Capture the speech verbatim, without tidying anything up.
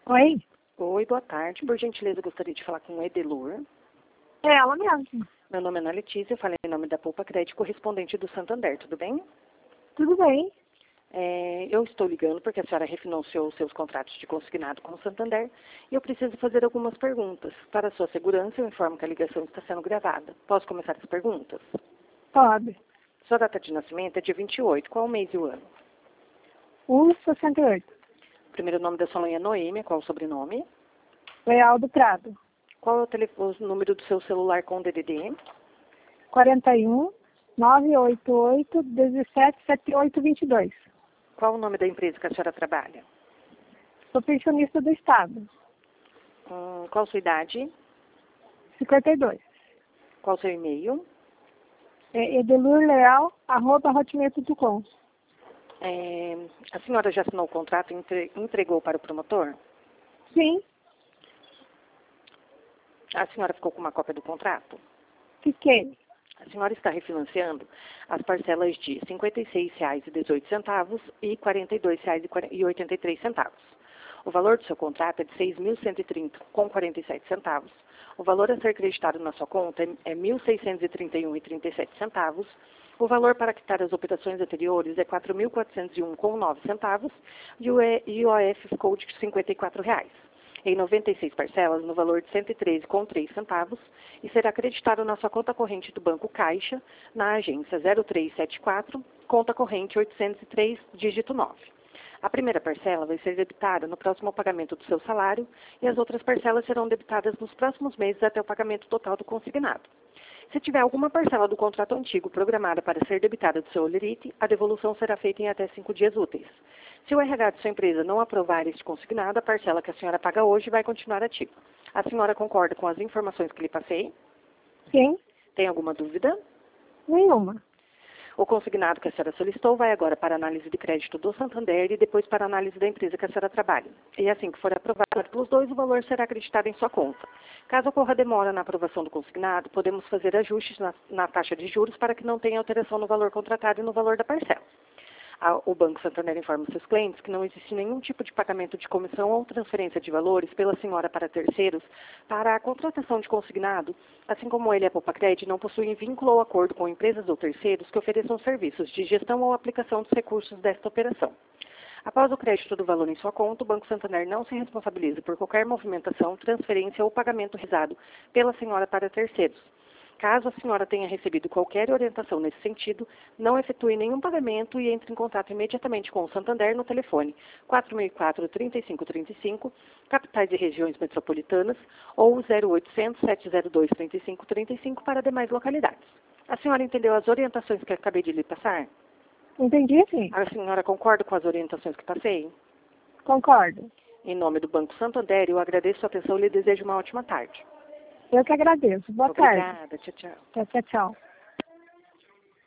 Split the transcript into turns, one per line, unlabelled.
Oi?
Oi, boa tarde. Por gentileza, eu gostaria de falar com o Edelur.
É ela mesmo.
Meu nome é Ana Letícia, eu falei em nome da Poupa Crédito, correspondente do Santander, tudo bem?
Tudo bem?
É, eu estou ligando porque a senhora refinanciou os seus contratos de consignado com o Santander e eu preciso fazer algumas perguntas. Para a sua segurança, eu informo que a ligação está sendo gravada. Posso começar as perguntas?
Pode.
Sua data de nascimento é dia vinte e oito. Qual o mês e o ano?
um sessenta e oito.
O primeiro nome da sua mãe é Noêmia. Qual o sobrenome?
Leal do Prado.
Qual é o, telefone, o número do seu celular com D D D?
quarenta e um, novecentos e oitenta e oito, dezessete, setenta e oito, vinte e dois.
Qual o nome da empresa que a senhora trabalha?
Sou pensionista do Estado.
Hum, qual a sua idade?
cinquenta e dois.
Qual o seu e-mail?
É edelurleal, arroba hotmail ponto com.
É, a senhora já assinou o contrato e entre, entregou para o promotor?
Sim,
A senhora ficou com uma cópia do contrato?
fiquei.
A senhora está refinanciando as parcelas de cinquenta e seis reais e dezoito centavos e quarenta e dois reais e oitenta e três centavos. O valor do seu contrato é de seis mil cento e trinta reais com quarenta e sete centavos. O valor a ser creditado na sua conta é mil seiscentos e trinta e um reais e trinta e sete centavos. O valor para quitar as operações anteriores é quatro mil quatrocentos e um reais com nove centavos e o I O F ficou de cinquenta e quatro reais. Em noventa e seis parcelas, no valor de cento e treze reais com três centavos, e será acreditado na sua conta corrente do Banco Caixa, na agência zero três sete quatro, conta corrente oitocentos e três, dígito nove. A primeira parcela vai ser debitada no próximo pagamento do seu salário e as outras parcelas serão debitadas nos próximos meses até o pagamento total do consignado. Se tiver alguma parcela do contrato antigo programada para ser debitada do seu holerite, a devolução será feita em até cinco dias úteis. Se o R H de sua empresa não aprovar este consignado, a parcela que a senhora paga hoje vai continuar ativa. A senhora concorda com as informações que lhe passei?
Sim,
Tem alguma dúvida?
nenhuma.
O consignado que a senhora solicitou vai agora para a análise de crédito do Santander e depois para a análise da empresa que a senhora trabalha. E assim que for aprovado pelos dois, o valor será acreditado em sua conta. Caso ocorra demora na aprovação do consignado, podemos fazer ajustes na, na taxa de juros para que não tenha alteração no valor contratado e no valor da parcela. O Banco Santander informa seus clientes que não existe nenhum tipo de pagamento de comissão ou transferência de valores pela senhora para terceiros para a contratação de consignado, assim como ele e a Poupa Crédito não possuem vínculo ou acordo com empresas ou terceiros que ofereçam serviços de gestão ou aplicação dos recursos desta operação. Após o crédito do valor em sua conta, o Banco Santander não se responsabiliza por qualquer movimentação, transferência ou pagamento realizado pela senhora para terceiros. Caso a senhora tenha recebido qualquer orientação nesse sentido, não efetue nenhum pagamento e entre em contato imediatamente com o Santander no telefone quatro mil e quatro, trinta e cinco trinta e cinco, capitais e regiões metropolitanas, ou zero oitocentos, sete zero dois, trinta e cinco trinta e cinco para demais localidades. A senhora entendeu as orientações que eu acabei de lhe passar?
Entendi, sim.
A senhora concorda com as orientações que passei?
Concordo.
Em nome do Banco Santander, eu agradeço a atenção e lhe desejo uma ótima tarde.
Eu que agradeço. Boa tarde.
Obrigada. Tchau, tchau.
Tchau, tchau, tchau.